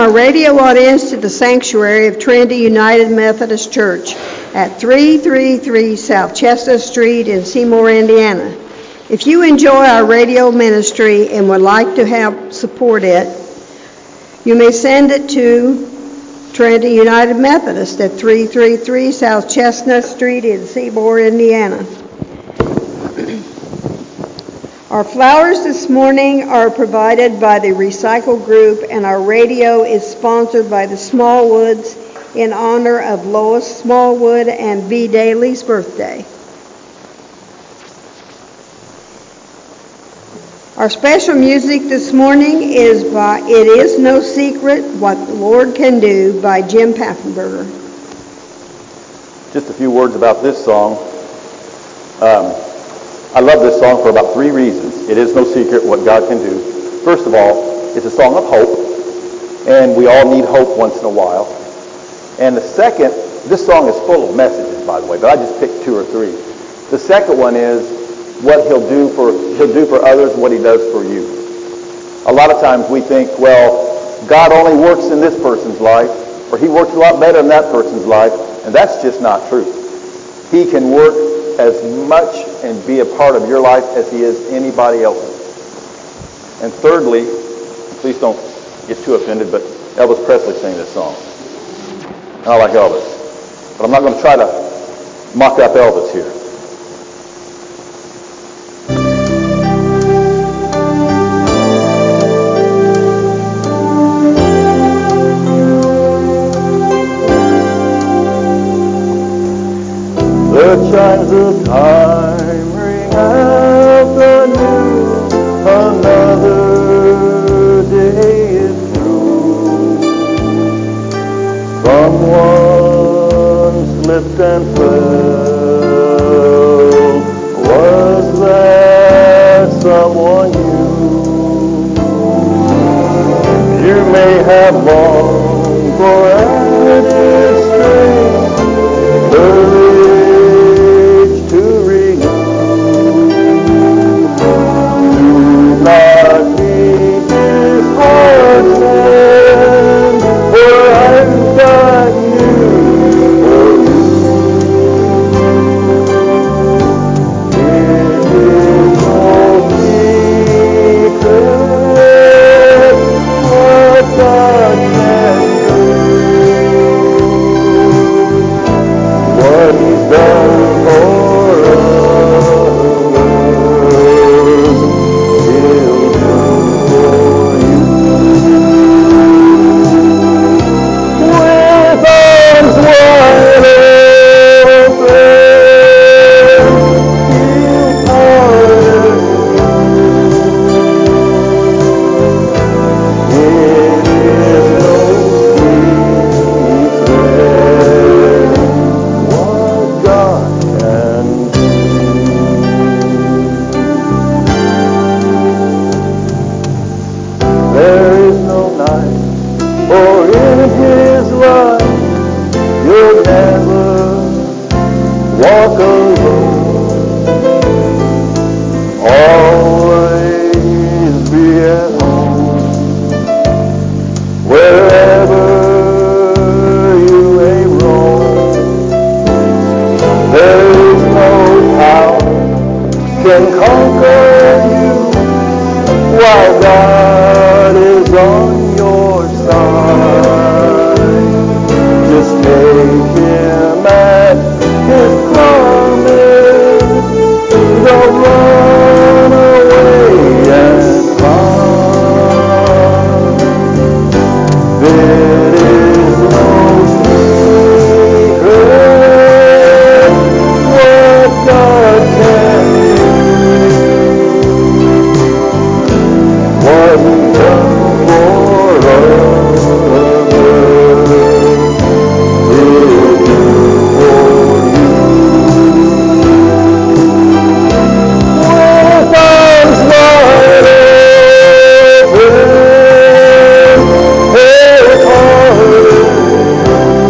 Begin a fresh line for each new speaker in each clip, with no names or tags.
Our radio audience to the sanctuary of Trinity United Methodist Church at 333 South Chestnut Street in Seymour, Indiana. If you enjoy our radio ministry and would like to help support it, you may send it to Trinity United Methodist at 333 South Chestnut Street in Seymour, Indiana. Our flowers this morning are provided by the Recycle Group, and our radio is sponsored by the Smallwoods in honor of Lois Smallwood and B. Daly's birthday. Our special music this morning is by It Is No Secret What the Lord Can Do by Jim Paffenberger.
Just a few words about this song. I love this song for about three reasons. It is no secret what God can do. First of all, it's a song of hope, and we all need hope once in a while. And the second, this song is full of messages, by the way, but I just picked two or three. The second one is what he'll do for others what he does for you. A lot of times we think, well, God only works in this person's life, or he works a lot better in that person's life, and that's just not true. He can work as much and be a part of your life as he is anybody else's. And thirdly, please don't get too offended, but Elvis Presley sang this song. I like Elvis, but I'm not going to try to mock up Elvis here. The chimes of time ring out anew, another day is through. Someone slipped and fell. Was that someone you? You may have longed for added strength, courage to renew. Do not be disheartened, for I've got you for you. It is no secret what God can do. What he's done for others, he'll do for you. With arms wide open, he'll pardon you. It is no secret what God can do. There is no night, for in his light you'll never walk alone. Always be at home. Wherever you may roam, there is no power can conquer you while God is on your side. Just take him at his promise. Don't run away and run. There is no secret what God can do. What he's done for others, he'll do for you. With arms wide open, he'll pardon you.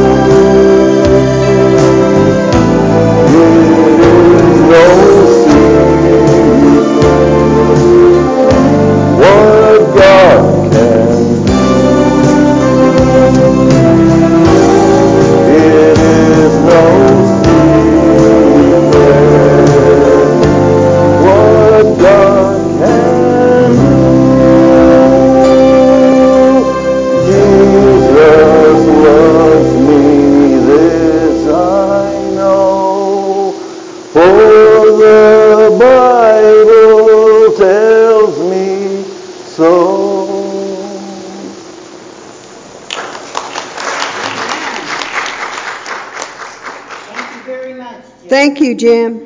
Thank you, Jim.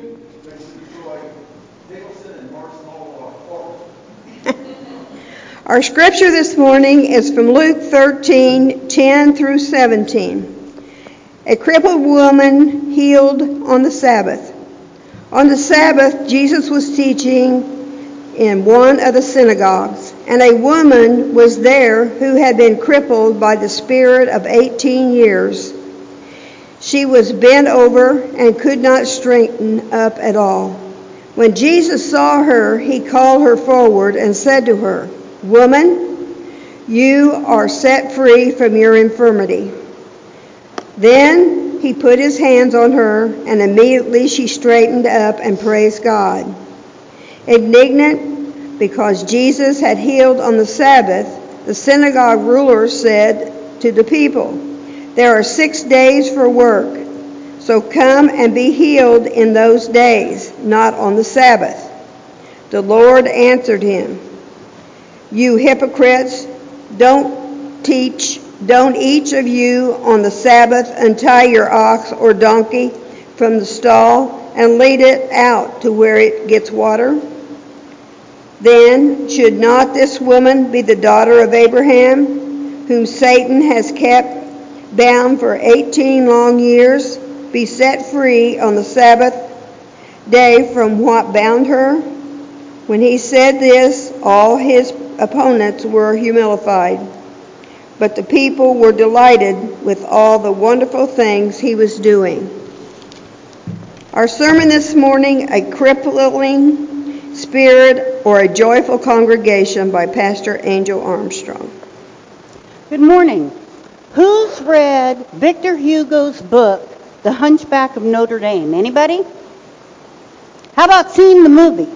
Our scripture this morning is from Luke 13:10 through 17. A crippled woman healed on the Sabbath. On the Sabbath, Jesus was teaching in one of the synagogues, and a woman was there who had been crippled by the spirit of 18 years. She was bent over and could not straighten up at all. When Jesus saw her, he called her forward and said to her, "Woman, you are set free from your infirmity." Then he put his hands on her, and immediately she straightened up and praised God. Indignant because Jesus had healed on the Sabbath, the synagogue rulers said to the people, "There are 6 days for work, so come and be healed in those days, not on the Sabbath." The Lord answered him, "You hypocrites, don't each of you on the Sabbath untie your ox or donkey from the stall and lead it out to where it gets water? Then should not this woman be the daughter of Abraham, whom Satan has kept bound for 18 long years, be set free on the Sabbath day from what bound her?" When he said this, all his opponents were humiliated, but the people were delighted with all the wonderful things he was doing. Our sermon this morning, A Crippling Spirit or a Joyful Congregation, by Pastor Angel Armstrong.
Good morning. Who's read Victor Hugo's book, The Hunchback of Notre Dame? Anybody? How about seeing the movie?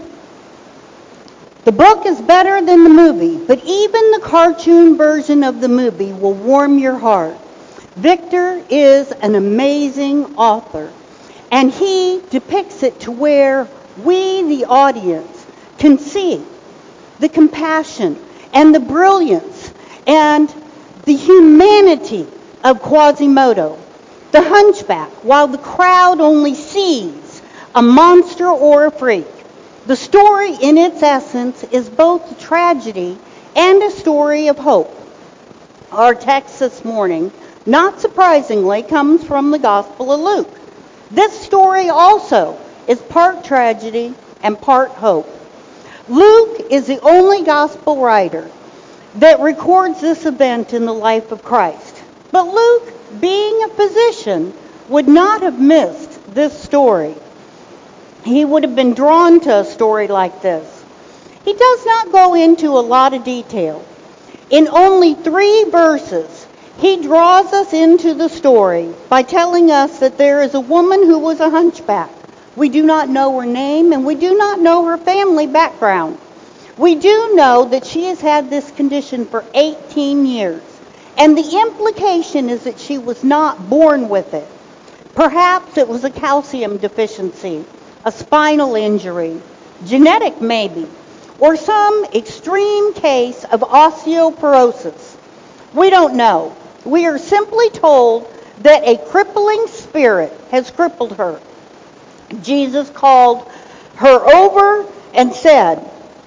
The book is better than the movie, but even the cartoon version of the movie will warm your heart. Victor is an amazing author, and he depicts it to where we, the audience, can see the compassion and the brilliance and the humanity of Quasimodo, the hunchback, while the crowd only sees a monster or a freak. The story, in its essence, is both a tragedy and a story of hope. Our text this morning, not surprisingly, comes from the Gospel of Luke. This story also is part tragedy and part hope. Luke is the only Gospel writer that records this event in the life of Christ. But Luke, being a physician, would not have missed this story. He would have been drawn to a story like this. He does not go into a lot of detail. In only 3 verses, he draws us into the story by telling us that there is a woman who was a hunchback. We do not know her name, and we do not know her family background. We do know that she has had this condition for 18 years, and the implication is that she was not born with it. Perhaps it was a calcium deficiency, a spinal injury, genetic maybe, or some extreme case of osteoporosis. We don't know. We are simply told that a crippling spirit has crippled her. Jesus called her over and said,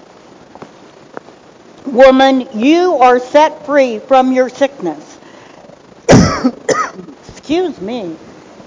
"Woman, you are set free from your sickness." Excuse me.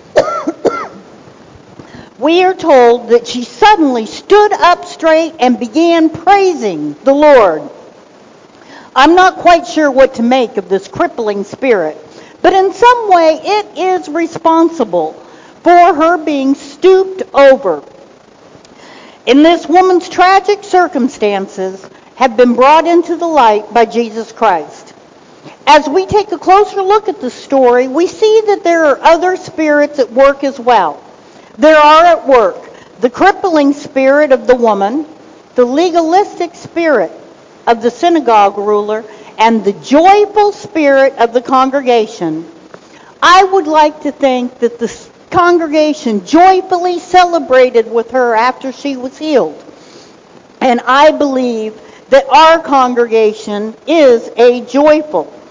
We are told that she suddenly stood up straight and began praising the Lord. I'm not quite sure what to make of this crippling spirit, but in some way it is responsible for her being stooped over. And this woman's tragic circumstances have been brought into the light by Jesus Christ. As we take a closer look at the story, we see that there are other spirits at work as well. There are at work the crippling spirit of the woman, the legalistic spirit of the synagogue ruler, and the joyful spirit of the congregation. I would like to think that the congregation joyfully celebrated with her after she was healed. And I believe that our congregation is a joyful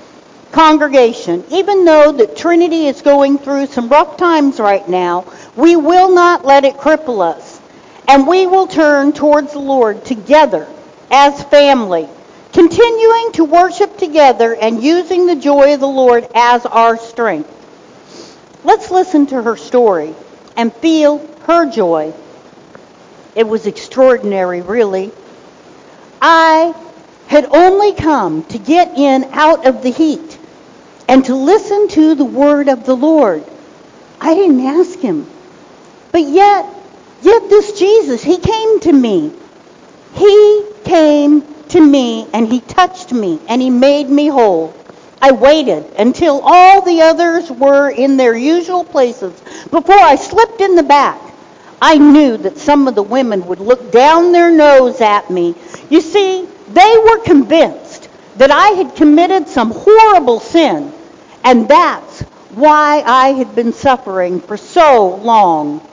Congregation, even though that Trinity is going through some rough times right now, we will not let it cripple us. And we will turn towards the Lord together as family, continuing to worship together and using the joy of the Lord as our strength. Let's listen to her story and feel her joy. It was extraordinary, really. I had only come to get in out of the heat and to listen to the word of the Lord. I didn't ask him. But yet this Jesus, he came to me. He came to me and he touched me and he made me whole. I waited until all the others were in their usual places before I slipped in the back. I knew that some of the women would look down their nose at me. You see, they were convinced that I had committed some horrible sin, and that's why I had been suffering for so long.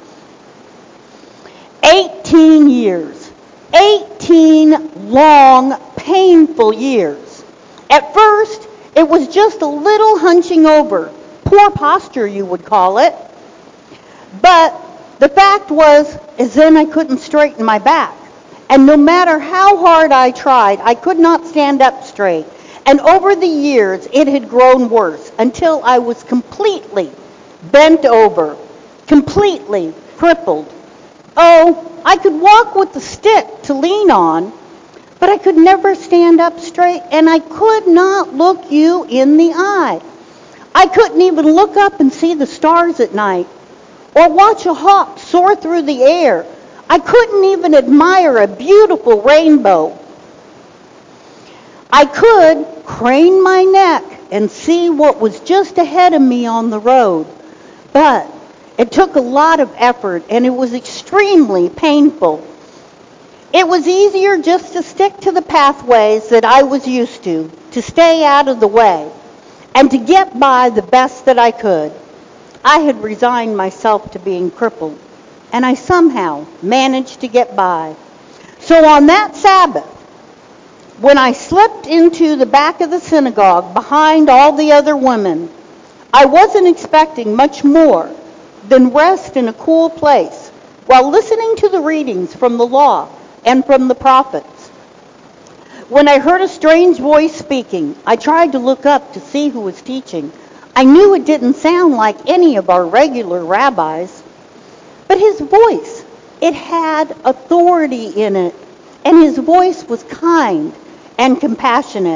18 years. 18 long, painful years. At first, it was just a little hunching over. Poor posture, you would call it. But the fact is then I couldn't straighten my back. And no matter how hard I tried, I could not stand up straight. And over the years, it had grown worse until I was completely bent over, completely crippled. Oh, I could walk with a stick to lean on, but I could never stand up straight, and I could not look you in the eye. I couldn't even look up and see the stars at night, or watch a hawk soar through the air. I couldn't even admire a beautiful rainbow. I could crane my neck and see what was just ahead of me on the road, but it took a lot of effort, and it was extremely painful. It was easier just to stick to the pathways that I was used to stay out of the way, and to get by the best that I could. I had resigned myself to being crippled, and I somehow managed to get by. So on that Sabbath, when I slipped into the back of the synagogue behind all the other women, I wasn't expecting much more than rest in a cool place while listening to the readings from the law and from the prophets. When I heard a strange voice speaking, I tried to look up to see who was teaching. I knew it didn't sound like any of our regular rabbis, but his voice, it had authority in it, and his voice was kind and compassionate.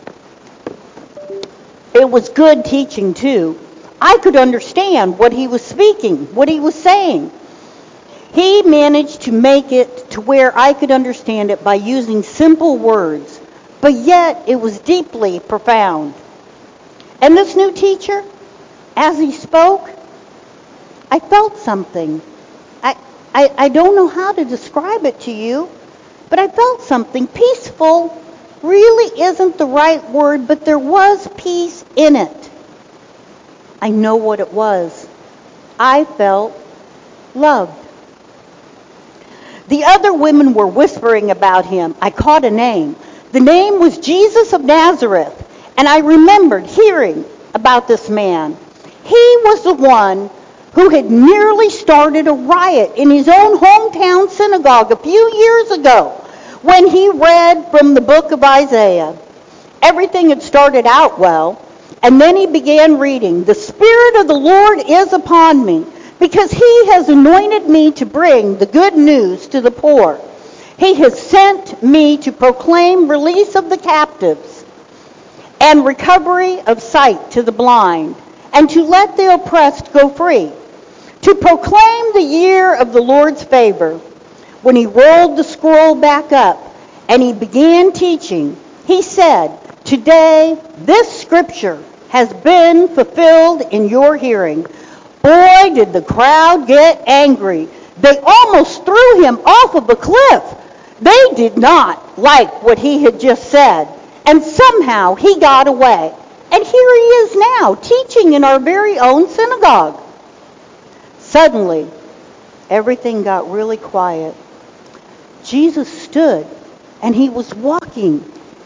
It was good teaching, too. I could understand what he was speaking, what he was saying. He managed to make it to where I could understand it by using simple words, but yet it was deeply profound. And this new teacher, as he spoke, I felt something. I don't know how to describe it to you, but I felt something. Peaceful really isn't the right word, but there was peace in it. I know what it was. I felt loved. The other women were whispering about him. I caught a name. The name was Jesus of Nazareth, and I remembered hearing about this man. He was the one who had nearly started a riot in his own hometown synagogue a few years ago when he read from the book of Isaiah. Everything had started out well, and then he began reading, "The Spirit of the Lord is upon me, because he has anointed me to bring the good news to the poor. He has sent me to proclaim release of the captives and recovery of sight to the blind, and to let the oppressed go free, to proclaim the year of the Lord's favor." When he rolled the scroll back up and he began teaching, he said, "Today this scripture has been fulfilled in your hearing." Boy, did the crowd get angry. They almost threw him off of a cliff. They did not like what he had just said. And somehow he got away. And here he is now, teaching in our very own synagogue. Suddenly, everything got really quiet. Jesus stood, and he was walking,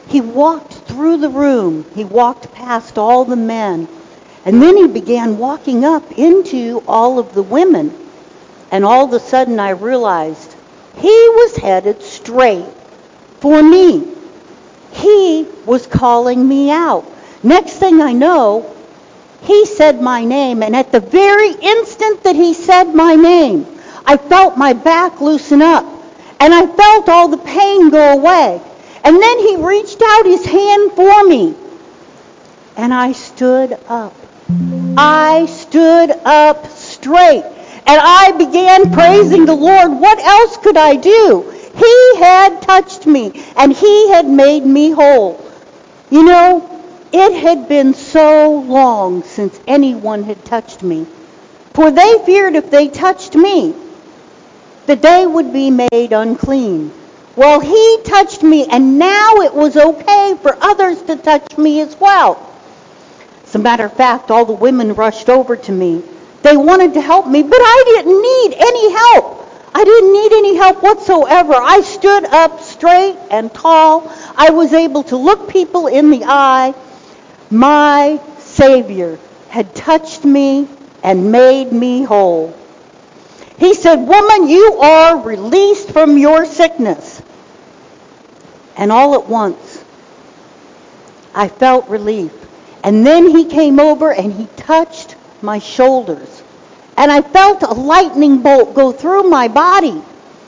He walked through the room. He walked past all the men. And then he began walking up into all of the women. And all of a sudden I realized he was headed straight for me. He was calling me out. Next thing I know, he said my name. And at the very instant that he said my name, I felt my back loosen up. And I felt all the pain go away. And then he reached out his hand for me. And I stood up. I stood up straight. And I began praising the Lord. What else could I do? He had touched me. And he had made me whole. You know, it had been so long since anyone had touched me. For they feared if they touched me, that they would be made unclean. Well, he touched me, and now it was okay for others to touch me as well. As a matter of fact, all the women rushed over to me. They wanted to help me, but I didn't need any help. I didn't need any help whatsoever. I stood up straight and tall. I was able to look people in the eye. My Savior had touched me and made me whole. He said, "Woman, you are released from your sickness." And all at once, I felt relief. And then he came over and he touched my shoulders. And I felt a lightning bolt go through my body.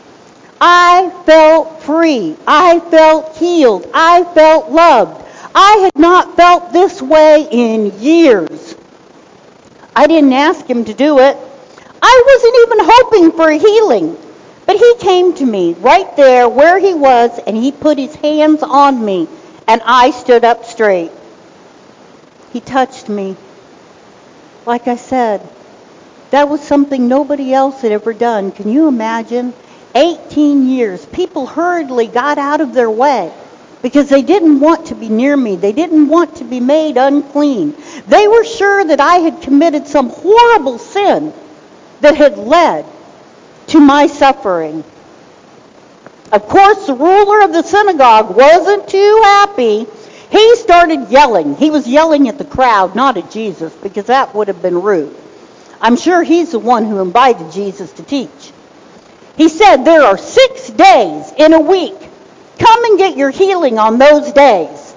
I felt free. I felt healed. I felt loved. I had not felt this way in years. I didn't ask him to do it. I wasn't even hoping for a healing. But he came to me right there where he was, and he put his hands on me, and I stood up straight. He touched me. Like I said, that was something nobody else had ever done. Can you imagine? 18 years. People hurriedly got out of their way because they didn't want to be near me. They didn't want to be made unclean. They were sure that I had committed some horrible sin that had led to my suffering. Of course, the ruler of the synagogue wasn't too happy. He started yelling. He was yelling at the crowd, not at Jesus, because that would have been rude. I'm sure he's the one who invited Jesus to teach. He said, "There are 6 days in a week. Come and get your healing on those days."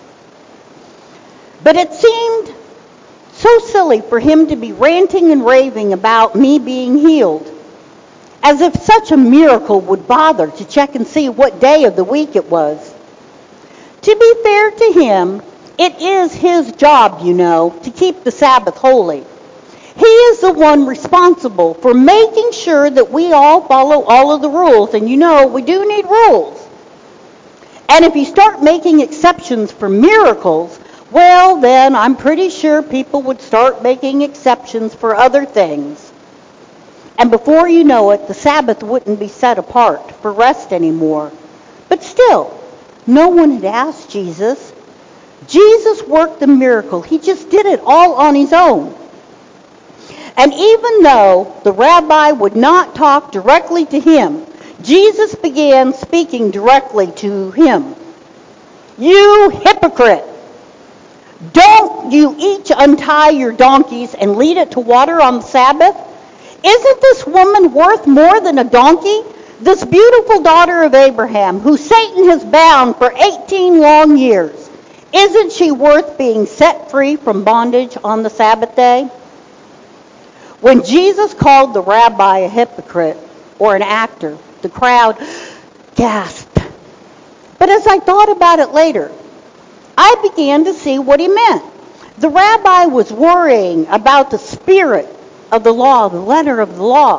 But it seemed so silly for him to be ranting and raving about me being healed, as if such a miracle would bother to check and see what day of the week it was. To be fair to him, it is his job, you know, to keep the Sabbath holy. He is the one responsible for making sure that we all follow all of the rules. And you know, we do need rules. And if you start making exceptions for miracles, well, then I'm pretty sure people would start making exceptions for other things. And before you know it, the Sabbath wouldn't be set apart for rest anymore. But still, no one had asked Jesus. Jesus worked the miracle. He just did it all on his own. And even though the rabbi would not talk directly to him, Jesus began speaking directly to him. "You hypocrite! Don't you each untie your donkeys and lead it to water on the Sabbath? Isn't this woman worth more than a donkey? This beautiful daughter of Abraham, who Satan has bound for 18 long years, isn't she worth being set free from bondage on the Sabbath day?" When Jesus called the rabbi a hypocrite or an actor, the crowd gasped. But as I thought about it later, I began to see what he meant. The rabbi was worrying about the spirit of the law, the letter of the law.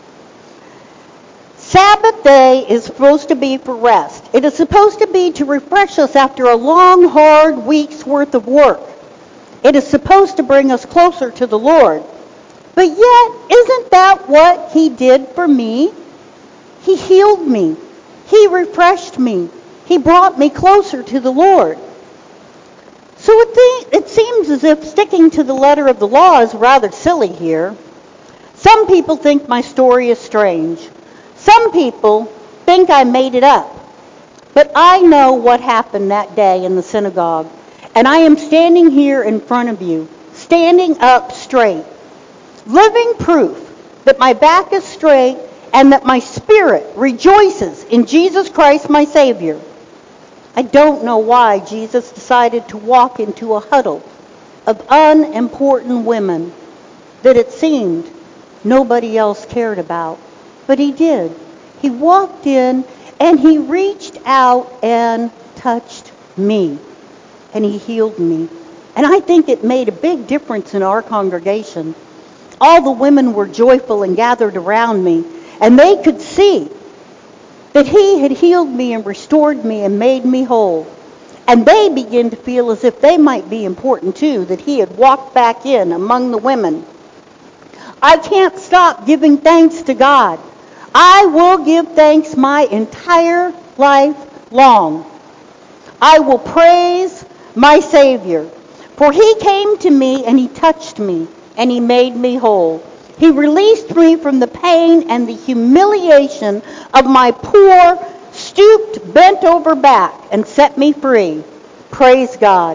Sabbath day is supposed to be for rest. It is supposed to be to refresh us after a long, hard week's worth of work. It is supposed to bring us closer to the Lord. But yet, isn't that what he did for me? He healed me. He refreshed me. He brought me closer to the Lord. So it seems as if sticking to the letter of the law is rather silly here. Some people think my story is strange. Some people think I made it up. But I know what happened that day in the synagogue, and I am standing here in front of you, standing up straight, living proof that my back is straight and that my spirit rejoices in Jesus Christ, my Savior. I don't know why Jesus decided to walk into a huddle of unimportant women that it seemed nobody else cared about. But he did. He walked in and he reached out and touched me. And he healed me. And I think it made a big difference in our congregation. All the women were joyful and gathered around me. And they could see that he had healed me and restored me and made me whole. And they began to feel as if they might be important too, that he had walked back in among the women. I can't stop giving thanks to God. I will give thanks my entire life long. I will praise my Savior. For he came to me and he touched me and he made me whole. He released me from the pain and the humiliation of my poor, stooped, bent over back and set me free. Praise God.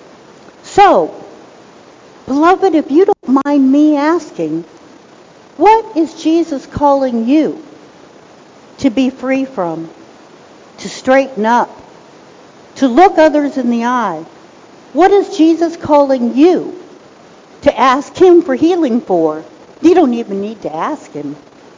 So, beloved, if you don't mind me asking, what is Jesus calling you to be free from, to straighten up, to look others in the eye? What is Jesus calling you to ask him for healing for? You don't even need to ask him.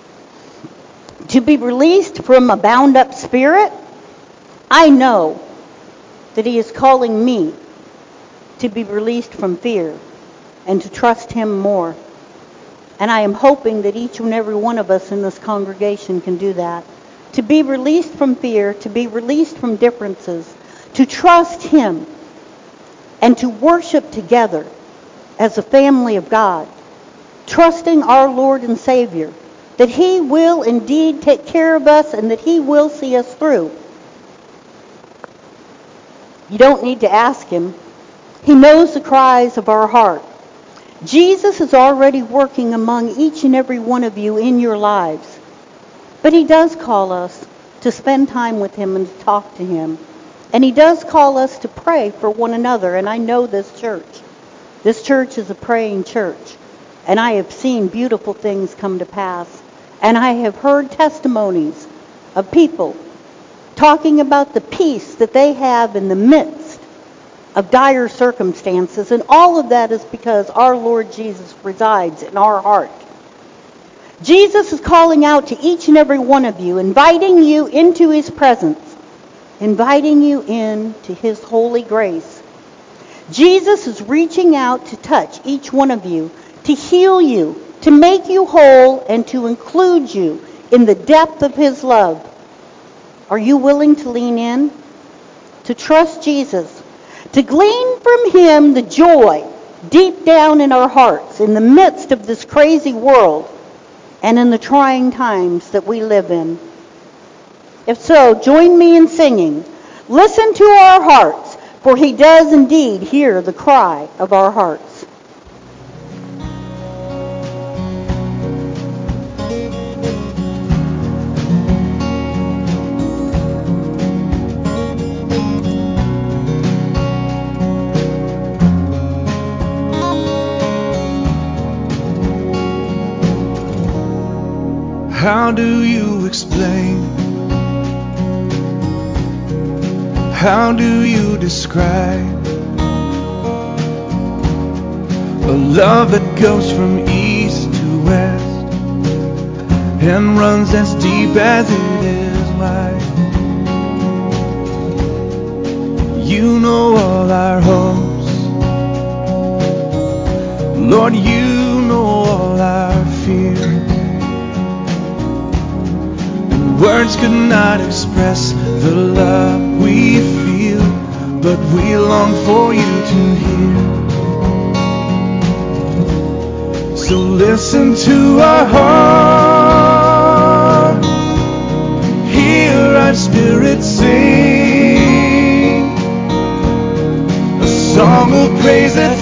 To be released from a bound up spirit? I know that he is calling me to be released from fear and to trust him more. And I am hoping that each and every one of us in this congregation can do that. To be released from fear, to be released from differences, to trust him, and to worship together as a family of God, trusting our Lord and Savior, that he will indeed take care of us and that he will see us through. You don't need to ask him. He knows the cries of our heart. Jesus is already working among each and every one of you in your lives. But he does call us to spend time with him and to talk to him. And he does call us to pray for one another. And I know this church. This church is a praying church. And I have seen beautiful things come to pass. And I have heard testimonies of people talking about the peace that they have in the midst of dire circumstances. And all of that is because our Lord Jesus resides in our heart. Jesus is calling out to each and every one of you, inviting you into his presence, inviting you into his holy grace. Jesus is reaching out to touch each one of you, to heal you, to make you whole, and to include you in the depth of his love. Are you willing to lean in? To trust Jesus? To glean from him the joy deep down in our hearts in the midst of this crazy world and in the trying times that we live in? If so, join me in singing, "Listen to our hearts, for he does indeed hear the cry of our hearts."
How do you explain? How do you describe a love that goes from east to west and runs as deep as it is wide? You know all our hopes, Lord, you know all our fears. Words could not express the love we feel, but we long for you to hear. So listen to our heart, hear our spirit sing, a song of praise that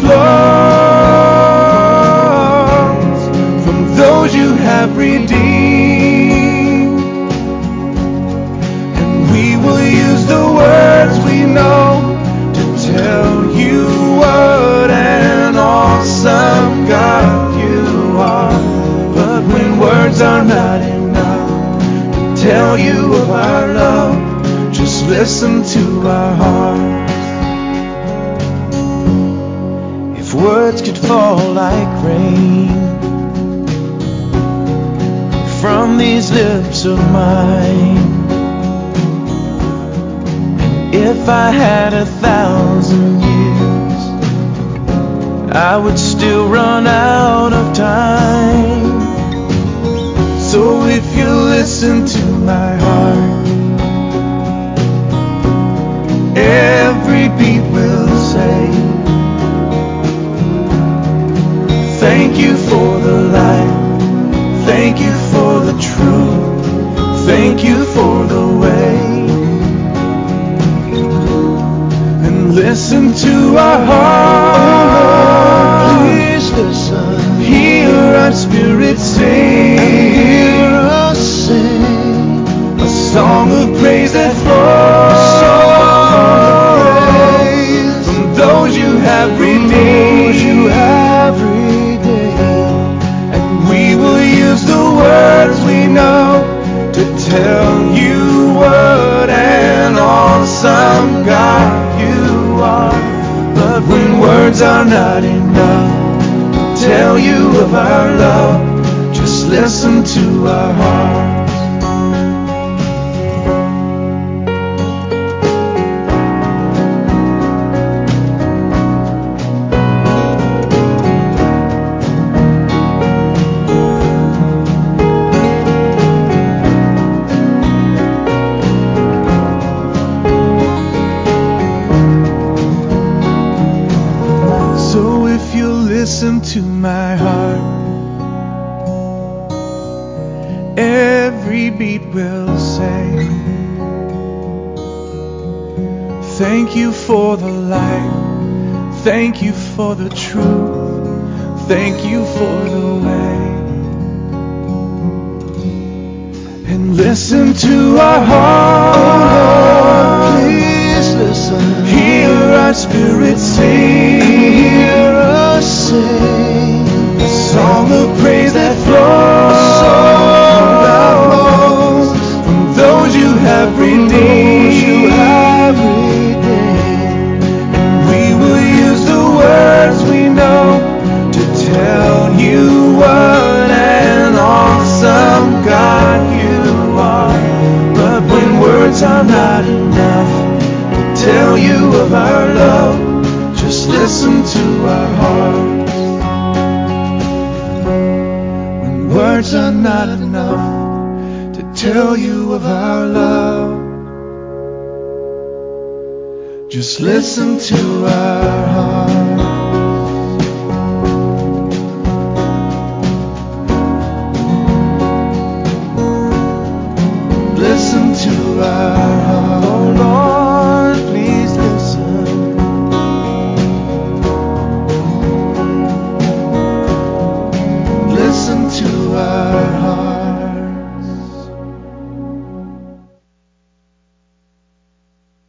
flows from those you have redeemed. We will use tell you of our love. Just listen to our hearts. If words could fall like rain from these lips of mine, and if I had 1,000 years, I would still run out of time. So if you listen to my heart, every beat will say, thank you for the light, thank you for the truth, thank you for the way. And listen to our heart, oh Lord, please listen. Hear our spirit sing, and hear us sing a song of praise that flows from those you have redeemed. And we will use the words we know to tell you what an awesome God you are. But when words are not enough to tell you of our love, just listen to our hearts. Listen to my heart. Every beat will say, thank you for the light, thank you for the truth, thank you for the way. And listen to our heart, oh Lord, please listen. Hear our spirit sing, hear us sing a song of praise that flows from those you have redeemed. And we will use the words we know to tell you what an awesome God you are. But when words are not enough to tell you of our love, just listen to our hearts. When words are not enough to tell you of our love, just listen to our hearts.